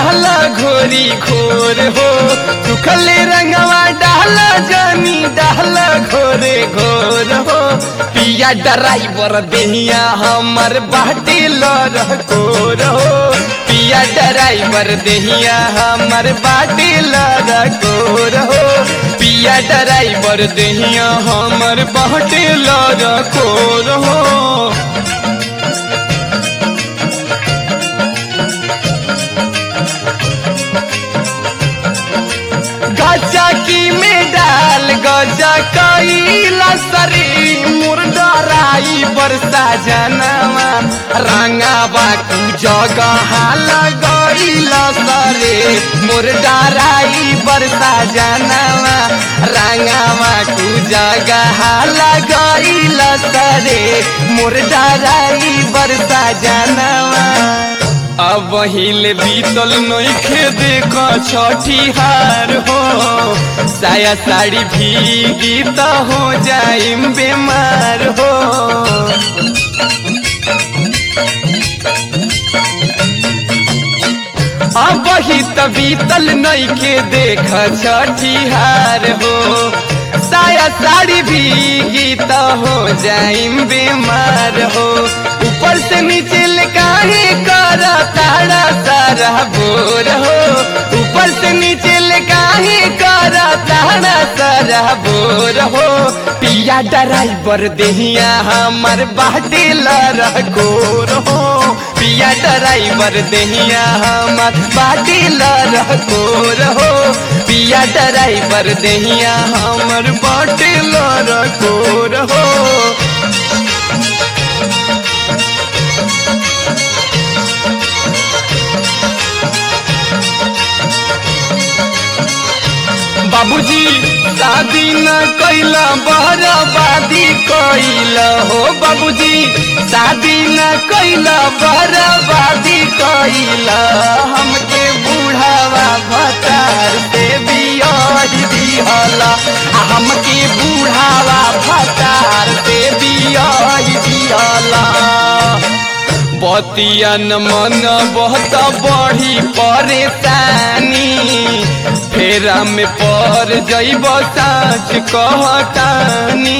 डाला घोरी घोर हो, सुखले रंगवा डाला जानी डाला घोरे घोर हो। पिया ड्राइवर देहिया हमर बाटे लरकोर हो, पिया ड्राइवर देहिया हमर बाटे लरकोर हो, पिया ड्राइवर देहिया हमर बाटे लरकोर हो। गजा की में डाल गजा कैला सरी मुर्दराई बरसा जनवा रंगावा कु जगह लगैला सरे मुर्दराई बरसा जनवा रंगावा कु जगह लगैला सरे मुर्दराई बरसा जनवा। अब हिले बीतल नइखे देख छठिहार हो, साया साड़ी भीगी त हो जाइम बेमार हो। अब ही त बीतल नइखे देख छठिहार हो, साया साड़ी भीगी त हो जाइम बेमार हो। ऊपर से नीचे काहे कर तारा सारा बोर हो, ऊपर से नीचे काहे कर तारा सारा बोर हो। पिया ड्राइवर देहिया हमर बाटे लरकोर हो, पिया ड्राइवर देहिया हमर बाटे लरकोर हो, पिया ड्राइवर देहिया हमर बाटे लरकोर हो। बाबूजी शादी न कैला बर्बादी कैला हो, बाबूजी शादी न कैला बर्बादी कैला। हमके बूढ़ावा भतार से बियाह दिहला, हमके बूढ़ावा भतार से बियाह दिहला। बतिया न मन बहुत बड़ी परेशानी, फेरा में पर जइब साच कहतानी।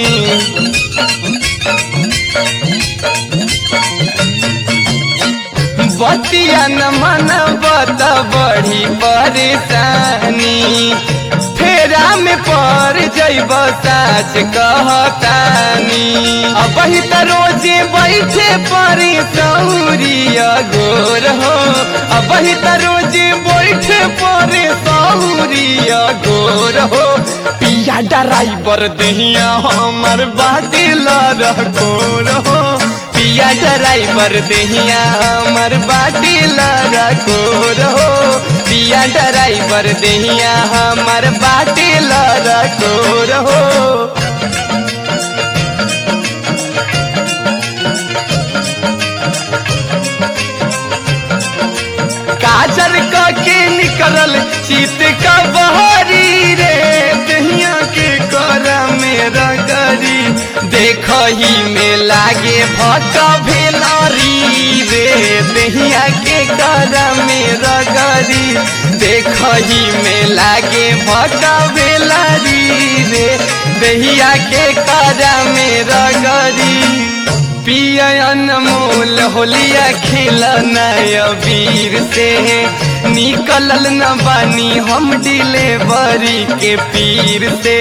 बतिया न मन बहुत बड़ी परेशानी, फेरा में पर जइब साच कहतानी। अब ही त रोजे बैठे परी सौरिया गोर हो, अब ही त रोजे बैठे परे सौरिया गोर हो। पिया ड्राइवर देहिया हमर बाटे लरकोर हो, पिया ड्राइवर देहिया हमर बाटे लरकोर हो, पिया ड्राइवर देहिया हमर बाटे लरकोर हो। काजर के निकलल चित का बहरी रे, दहिया के कर मेरा गरी देखही में लागे भका भेलारी रे, दहिया के कर मेरा गरी देखही में लागे भका भेलारी रे, दहिया के कर मेरा गरी। पिया अनमोल होलिया खेलना वीर से, निकलल न बानी हम डिलेवरी के पीर से।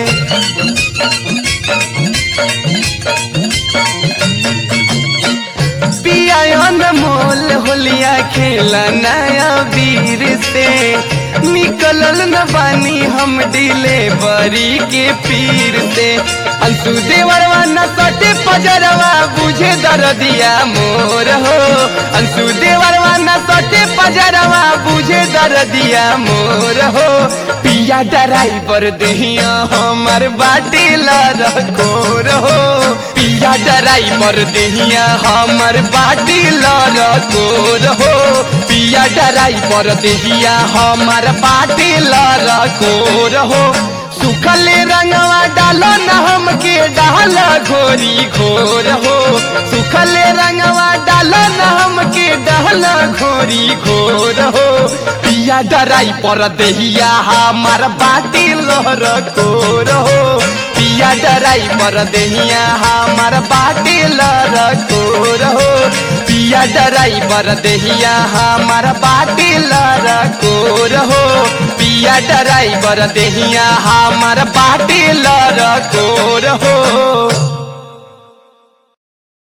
पिया अनमोल होलिया खेलना वीर से, निकलल न बानी हम डिलेवरी के पीर से। अंशु देवरवा न सटे पजरवा बुझे दर्दिया मोर हो, अंशु देवरवा न सटे पजरवा बुझे दर्दिया मोर हो। पिया ड्राइवर देहिया हमर बाटे लरकोर हो, पिया ड्राइवर देहिया हमर बाटे लरकोर हो, पिया ड्राइवर देहिया हमर बाटे लरकोर हो। सुखले रंगवा डालो न हमके डाला घोरी घोर हो, सुखले रंगवा डालो न हमके डाला घोरी घोर हो पिया डराई पर देहिया हमार बाटे लहर कोर हो पिया डराई पर देहिया हमार बाटे लहर कोर हो पिया डराई पर देहिया हमार बाटे लहर कोर हो पिया डराई पर देहिया हमार बाटे लहर कोर हो।